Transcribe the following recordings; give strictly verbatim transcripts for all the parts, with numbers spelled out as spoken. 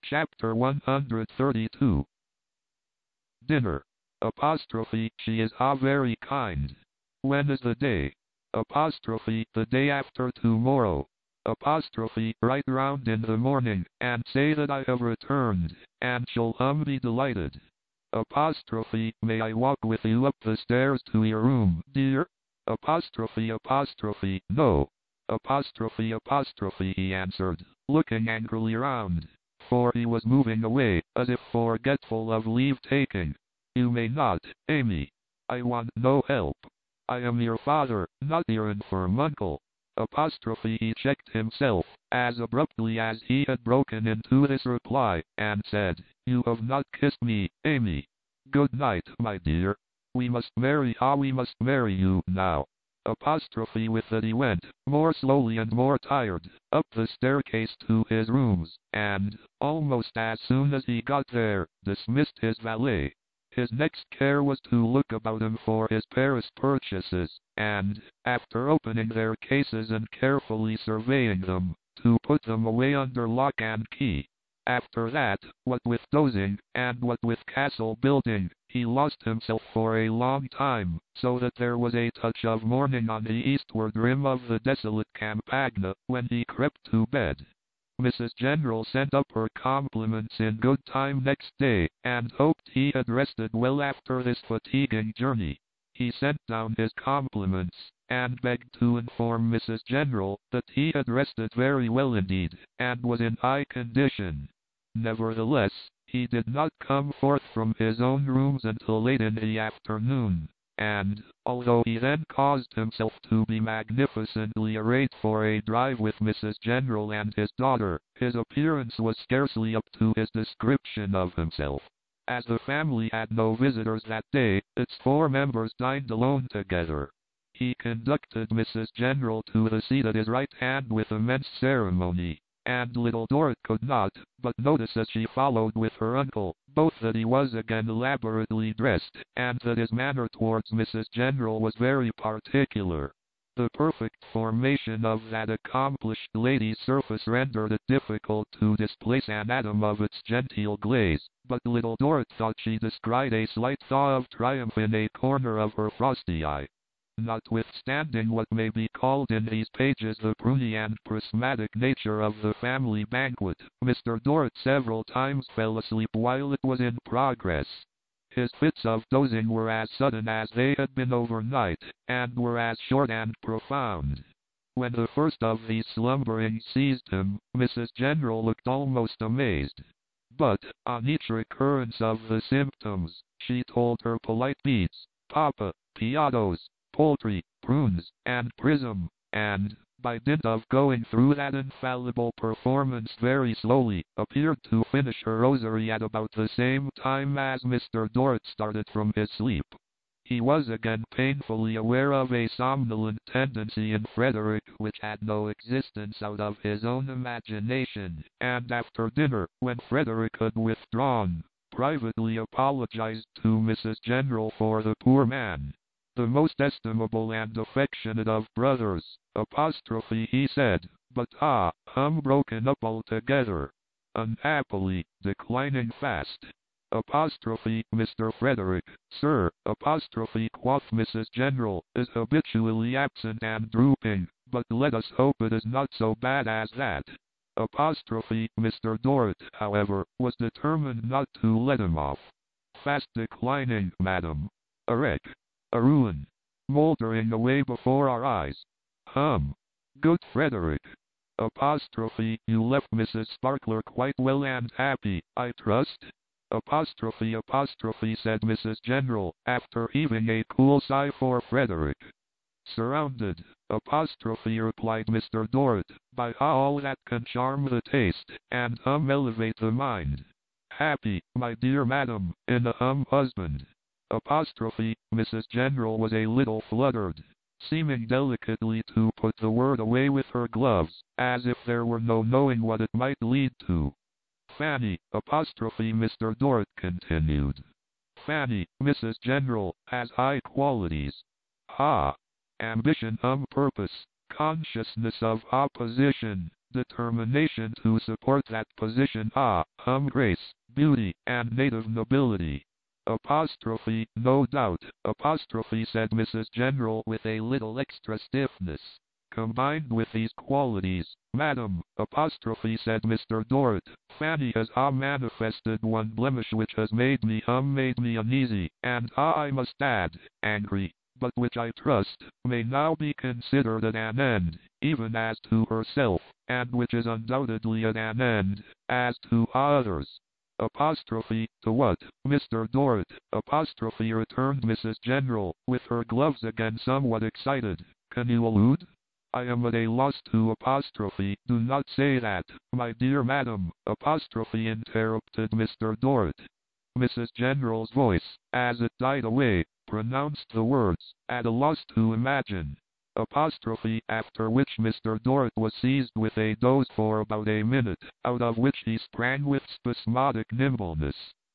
Chapter one hundred thirty-two. Dinner. Apostrophe, she is ah very kind. When is the day? Apostrophe, the day after tomorrow. Apostrophe, write round in the morning, and say that I have returned, and shall um be delighted. Apostrophe, may I walk with you up the stairs to your room, dear? Apostrophe apostrophe, no. Apostrophe apostrophe, he answered, looking angrily round, for he was moving away, as if forgetful of leave-taking. You may not, Amy. I want no help. I am your father, not your infirm uncle. Apostrophe, he checked himself, as abruptly as he had broken into this reply, and said, You have not kissed me, Amy. Good night, my dear. We must marry, ah we must marry you now. Apostrophe, with that he went, more slowly and more tired, up the staircase to his rooms, and, almost as soon as he got there, dismissed his valet. His next care was to look about him for his Paris purchases, and, after opening their cases and carefully surveying them, to put them away under lock and key. After that, what with dozing, and what with castle building, he lost himself for a long time, so that there was a touch of morning on the eastward rim of the desolate Campagna, when he crept to bed. Missus General sent up her compliments in good time next day, and hoped he had rested well after this fatiguing journey. He sent down his compliments, and begged to inform Missus General that he had rested very well indeed, and was in high condition. Nevertheless, he did not come forth from his own rooms until late in the afternoon, and, although he then caused himself to be magnificently arrayed for a drive with Missus General and his daughter, his appearance was scarcely up to his description of himself. As the family had no visitors that day, its four members dined alone together. He conducted Missus General to the seat at his right hand with immense ceremony, and little Dorrit could not but notice as she followed with her uncle, both that he was again elaborately dressed, and that his manner towards Missus General was very particular. The perfect formation of that accomplished lady's surface rendered it difficult to displace an atom of its genteel glaze, but little Dorrit thought she descried a slight thaw of triumph in a corner of her frosty eye. Notwithstanding what may be called in these pages the pruny and prismatic nature of the family banquet, Mister Dorrit several times fell asleep while it was in progress. His fits of dozing were as sudden as they had been overnight, and were as short and profound. When the first of these slumberings seized him, Missus General looked almost amazed. But, on each recurrence of the symptoms, she told her polite beads, Papa, Piatos, poultry, prunes, and prism, and, by dint of going through that infallible performance very slowly, appeared to finish her rosary at about the same time as Mister Dorrit started from his sleep. He was again painfully aware of a somnolent tendency in Frederick which had no existence out of his own imagination, and after dinner, when Frederick had withdrawn, privately apologized to Missus General for the poor man. The most estimable and affectionate of brothers, apostrophe, he said, but ah, hum broken up altogether. Unhappily, declining fast. Apostrophe, Mister Frederick, sir, apostrophe, quoth Missus General, is habitually absent and drooping, but let us hope it is not so bad as that. Apostrophe, Mister Dorrit, however, was determined not to let him off. Fast declining, madam. A wreck. A ruin. Mouldering away before our eyes. Hum. Good Frederick. Apostrophe, you left Missus Sparkler quite well and happy, I trust? Apostrophe apostrophe, said Missus General, after heaving a cool sigh for Frederick. Surrounded, apostrophe, replied Mister Dorrit, by all that can charm the taste, and hum elevate the mind. Happy, my dear madam, in a hum husband. Apostrophe, Missus General was a little fluttered, seeming delicately to put the word away with her gloves, as if there were no knowing what it might lead to. Fanny, apostrophe, Mister Dorrit continued. Fanny, Missus General, has high qualities. Ha! Ambition, um, purpose, consciousness of opposition, determination to support that position, ah, hum, grace, beauty, and native nobility. Apostrophe, no doubt, apostrophe, said Missus General with a little extra stiffness. Combined with these qualities, madam, apostrophe, said Mister Dorrit, Fanny has ah manifested one blemish which has made me hum made me uneasy, and ah I must add, angry, but which I trust, may now be considered at an end, even as to herself, and which is undoubtedly at an end, as to others. Apostrophe, to what, Mister Dorrit, apostrophe, returned Missus General, with her gloves again somewhat excited. Can you allude? I am at a loss to apostrophe. Do not say that, my dear madam, apostrophe, interrupted Mister Dorrit. Missus General's voice, as it died away, pronounced the words, at a loss to imagine. Apostrophe, after which Mister Dorrit was seized with a doze for about a minute, out of which he sprang with spasmodic nimbleness.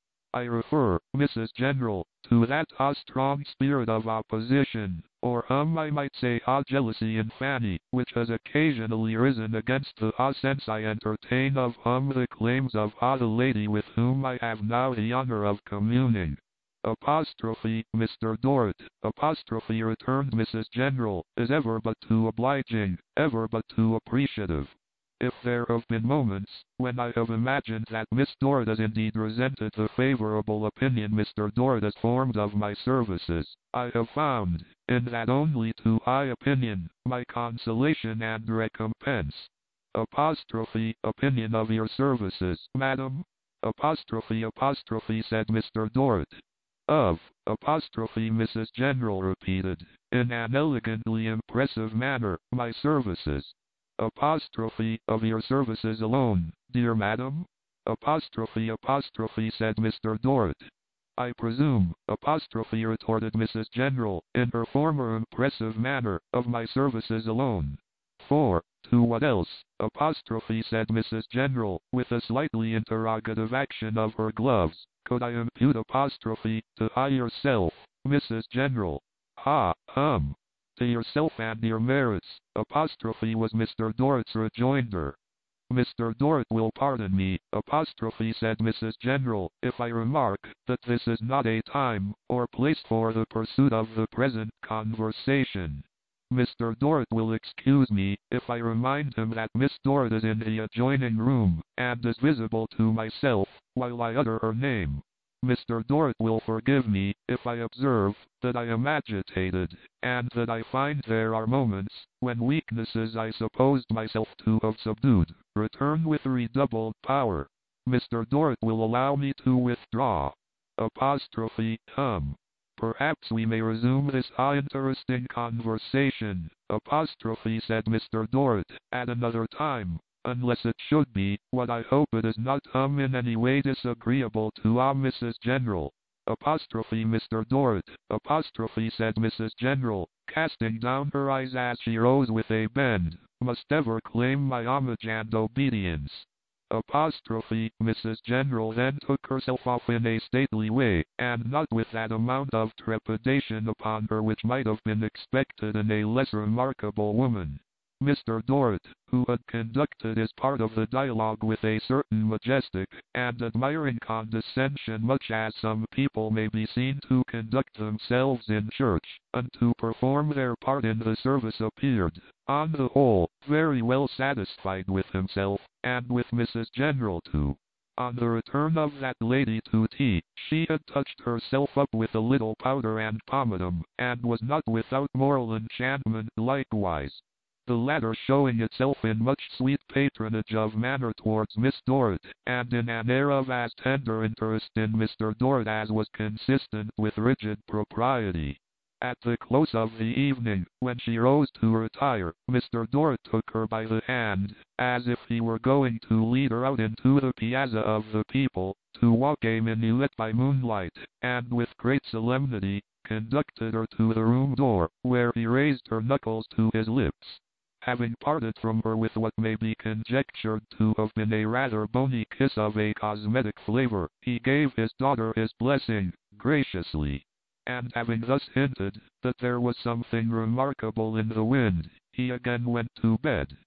I refer, Missus General, to that ah strong spirit of opposition, or hum I might say ah jealousy in Fanny, which has occasionally risen against the ah sense I entertain of hum the claims of ah the lady with whom I have now the honor of communing. Apostrophe, Mister Dorrit, apostrophe, returned Missus General, is ever but too obliging, ever but too appreciative. If there have been moments when I have imagined that Miss Dorrit has indeed resented the favorable opinion Mister Dorrit has formed of my services, I have found, in that only too high opinion, my consolation and recompense. Apostrophe, opinion of your services, madam? Apostrophe, apostrophe, said Mister Dorrit. Of, apostrophe, Missus General repeated, in an elegantly impressive manner, my services. Apostrophe, of your services alone, dear madam? Apostrophe, apostrophe, said Mister Dorrit. I presume, apostrophe, retorted Missus General, in her former impressive manner, of my services alone. For, to what else, apostrophe, said Missus General, with a slightly interrogative action of her gloves, could I impute apostrophe, to I yourself, Missus General? Ha, hum. To yourself and your merits, apostrophe, was Mister Dorrit's rejoinder. Mister Dorrit will pardon me, apostrophe, said Missus General, if I remark, that this is not a time, or place for the pursuit of the present conversation. Mister Dorrit will excuse me, if I remind him that Miss Dorrit is in the adjoining room, and is visible to myself, while I utter her name. Mister Dorrit will forgive me, if I observe, that I am agitated, and that I find there are moments, when weaknesses I supposed myself to have subdued, return with redoubled power. Mister Dorrit will allow me to withdraw. Apostrophe, hum. Perhaps we may resume this ah interesting conversation, apostrophe, said Mister Dorrit, at another time. Unless it should be, what I hope it is not hum in any way disagreeable to ah Missus General. Apostrophe, Mister Dorrit, apostrophe, said Missus General, casting down her eyes as she rose with a bend, must ever claim my homage and obedience. Apostrophe, Missus General then took herself off in a stately way, and not with that amount of trepidation upon her which might have been expected in a less remarkable woman. Mister Dorrit, who had conducted his part of the dialogue with a certain majestic and admiring condescension, much as some people may be seen to conduct themselves in church, and to perform their part in the service, appeared, on the whole, very well satisfied with himself, and with Missus General too. On the return of that lady to tea, she had touched herself up with a little powder and pomatum, and was not without moral enchantment likewise. The latter showing itself in much sweet patronage of manner towards Miss Dorrit, and in an air of as tender interest in Mister Dorrit as was consistent with rigid propriety. At the close of the evening, when she rose to retire, Mister Dorrit took her by the hand, as if he were going to lead her out into the piazza of the people, to walk a minuet by moonlight, and with great solemnity, conducted her to the room door, where he raised her knuckles to his lips. Having parted from her with what may be conjectured to have been a rather bony kiss of a cosmetic flavor, he gave his daughter his blessing, graciously. And having thus hinted that there was something remarkable in the wind, he again went to bed.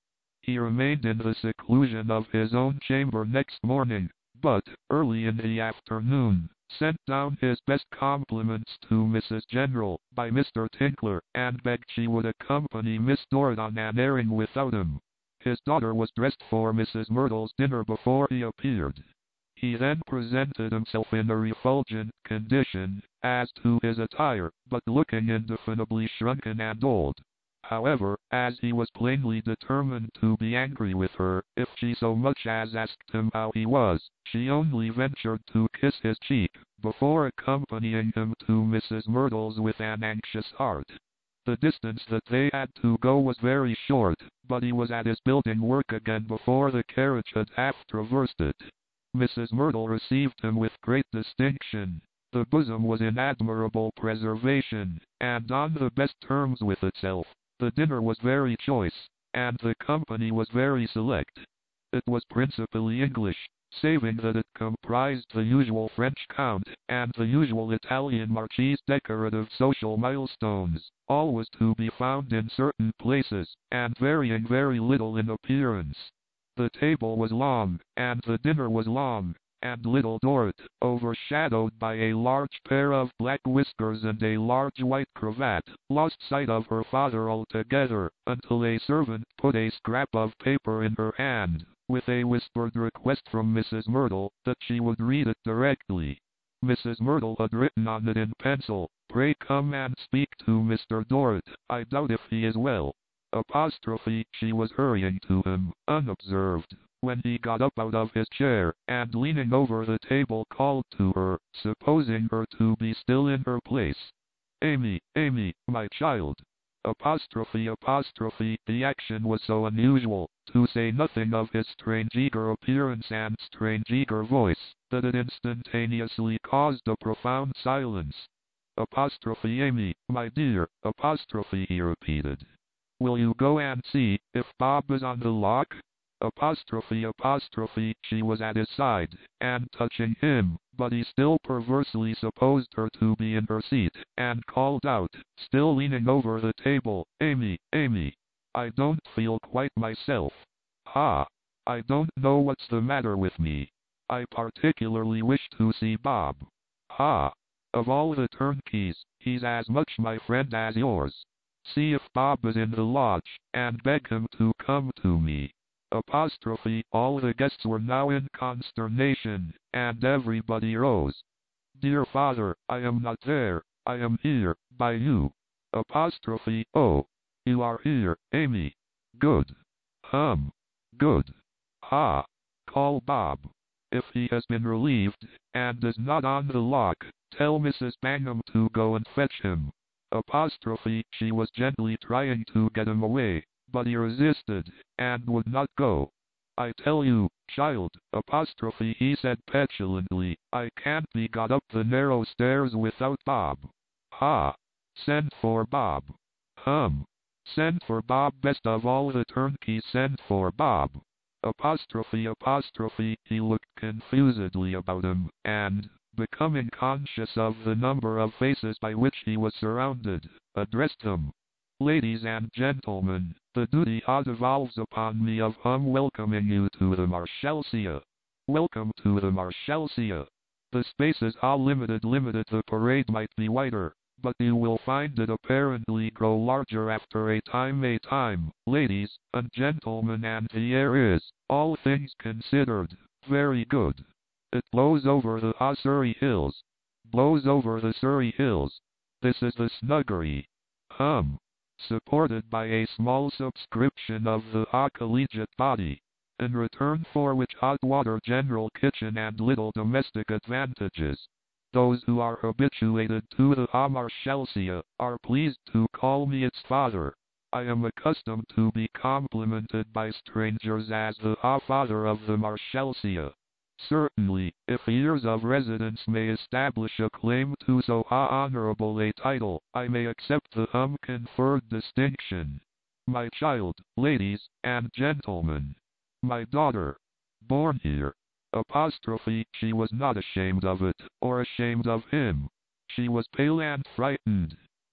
He remained in the seclusion of his own chamber next morning, but, early in the afternoon, sent down his best compliments to Missus General, by Mister Tinkler, and begged she would accompany Miss Dorrit on an airing without him. His daughter was dressed for Missus Merdle's dinner before he appeared. He then presented himself in a refulgent condition, as to his attire, but looking indefinably shrunken and old. However, as he was plainly determined to be angry with her, if she so much as asked him how he was, she only ventured to kiss his cheek, before accompanying him to Missus Merdle's with an anxious heart. The distance that they had to go was very short, but he was at his building work again before the carriage had half traversed it. Missus Merdle received him with great distinction. The bosom was in admirable preservation, and on the best terms with itself. The dinner was very choice, and the company was very select. It was principally English, saving that it comprised the usual French count, and the usual Italian marquise. Decorative social milestones, always to be found in certain places, and varying very little in appearance. The table was long, and the dinner was long, and Little Dorrit, overshadowed by a large pair of black whiskers and a large white cravat, lost sight of her father altogether, until a servant put a scrap of paper in her hand, with a whispered request from Missus Merdle, that she would read it directly. Missus Merdle had written on it in pencil, "Pray come and speak to Mister Dorrit, I doubt if he is well." Apostrophe, she was hurrying to him, unobserved, when he got up out of his chair, and leaning over the table called to her, supposing her to be still in her place. "Amy, Amy, my child." Apostrophe, apostrophe, the action was so unusual, to say nothing of his strange eager appearance and strange eager voice, that it instantaneously caused a profound silence. Apostrophe, Amy, my dear, apostrophe, he repeated. "Will you go and see if Bob is on the lock?" Apostrophe, apostrophe, she was at his side, and touching him, but he still perversely supposed her to be in her seat, and called out, still leaning over the table, "Amy, Amy, I don't feel quite myself. Ha! I don't know what's the matter with me. I particularly wish to see Bob. Ha! Of all the turnkeys, he's as much my friend as yours. See if Bob is in the lodge, and beg him to come to me." Apostrophe, all the guests were now in consternation, and everybody rose. "Dear father, I am not there, I am here, by you." Apostrophe, "Oh, you are here, Amy. Good. Hum. Good. Ha! Call Bob. If he has been relieved, and is not on the lock, tell Missus Bangham to go and fetch him." Apostrophe, she was gently trying to get him away, but he resisted, and would not go. "I tell you, child," apostrophe, he said petulantly, "I can't be got up the narrow stairs without Bob. Ha! Send for Bob. Hum. Send for Bob, best of all the turnkeys, send for Bob." Apostrophe, apostrophe, he looked confusedly about him, and, becoming conscious of the number of faces by which he was surrounded, addressed them. "Ladies and gentlemen, the duty odd devolves upon me of hum welcoming you to the Marshalsea. Welcome to the Marshalsea. The spaces are limited limited the parade might be wider, but you will find it apparently grow larger after a time a time, ladies and gentlemen, and the air is, all things considered, very good. It blows over the ah Surrey Hills. Blows over the Surrey Hills. This is the snuggery. Hum. Supported by a small subscription of the ah collegiate body, in return for which hot water, general kitchen, and little domestic advantages. Those who are habituated to the ah Marshalsea are pleased to call me its father. I am accustomed to be complimented by strangers as the ah father of the Marshalsea. Certainly, if years of residence may establish a claim to so honorable a title, I may accept the hum conferred distinction. My child, ladies and gentlemen. My daughter. Born here. Apostrophe, she was not ashamed of it, or ashamed of him. She was pale and frightened.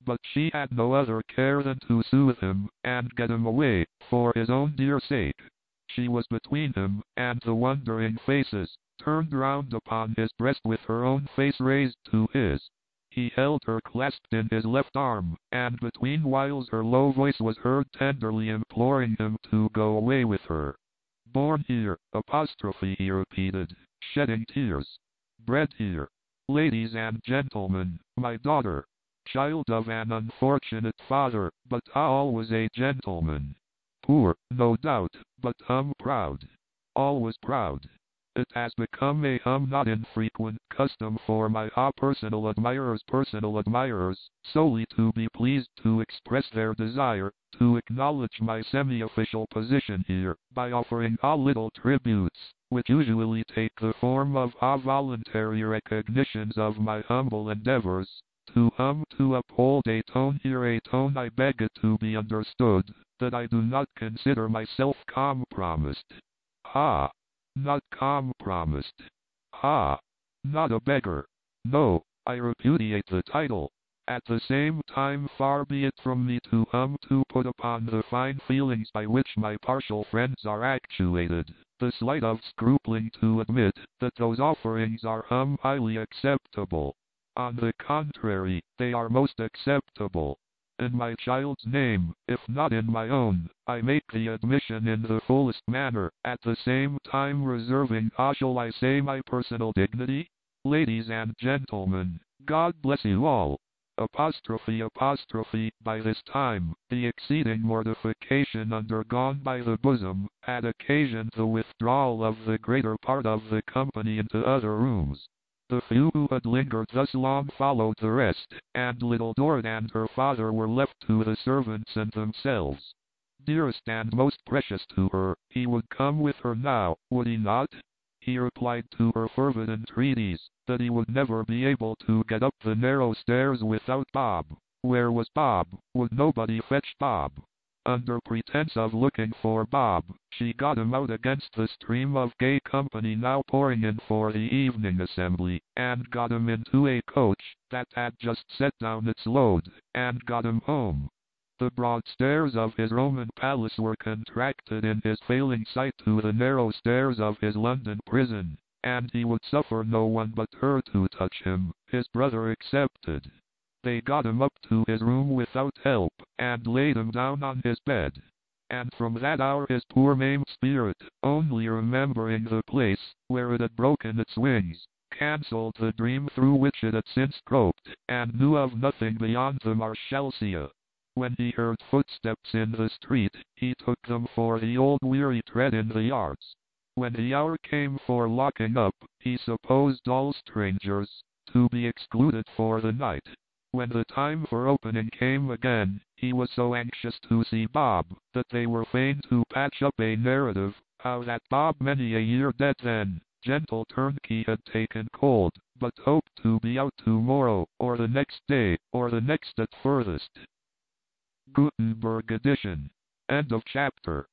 but she had no other care than to soothe him, and get him away, for his own dear sake. She was between him and the wondering faces, turned round upon his breast with her own face raised to his. He held her clasped in his left arm, and between whiles her low voice was heard tenderly imploring him to go away with her. Born here, apostrophe he repeated, shedding tears. Bred here. Ladies and gentlemen, my daughter, child of an unfortunate father, but always a gentleman. Poor, no doubt, but hum proud. Always proud. It has become a hum not infrequent custom for my ah personal admirers personal admirers solely to be pleased to express their desire to acknowledge my semi-official position here by offering ah little tributes, which usually take the form of ah voluntary recognitions of my humble endeavors to hum to uphold a tone here a tone I beg it to be understood that I do not consider myself compromised. Ah! Not compromised. Ah! Not a beggar. No, I repudiate the title. At the same time far be it from me to hum to put upon the fine feelings by which my partial friends are actuated, the slight of scrupling to admit that those offerings are hum highly acceptable. On the contrary, they are most acceptable. In my child's name, if not in my own, I make the admission in the fullest manner, at the same time reserving, how shall I say, my personal dignity? Ladies and gentlemen, God bless you all. Apostrophe apostrophe. By this time, the exceeding mortification undergone by the bosom had occasioned the withdrawal of the greater part of the company into other rooms. The few who had lingered thus long followed the rest, and Little Dorrit and her father were left to the servants and themselves. Dearest and most precious to her, he would come with her now, would he not? He replied to her fervid entreaties, that he would never be able to get up the narrow stairs without Bob. Where was Bob? Would nobody fetch Bob? Under pretense of looking for Bob, she got him out against the stream of gay company now pouring in for the evening assembly, and got him into a coach that had just set down its load, and got him home. The broad stairs of his Roman palace were contracted in his failing sight to the narrow stairs of his London prison, and he would suffer no one but her to touch him, his brother excepted. They got him up to his room without help, and laid him down on his bed. And from that hour his poor maimed spirit, only remembering the place where it had broken its wings, cancelled the dream through which it had since groped, and knew of nothing beyond the Marshalsea. When he heard footsteps in the street, he took them for the old weary tread in the yards. When the hour came for locking up, he supposed all strangers to be excluded for the night. When the time for opening came again, he was so anxious to see Bob, that they were fain to patch up a narrative, how that Bob many a year dead then, gentle turnkey had taken cold, but hoped to be out tomorrow, or the next day, or the next at furthest. Gutenberg edition. End of chapter.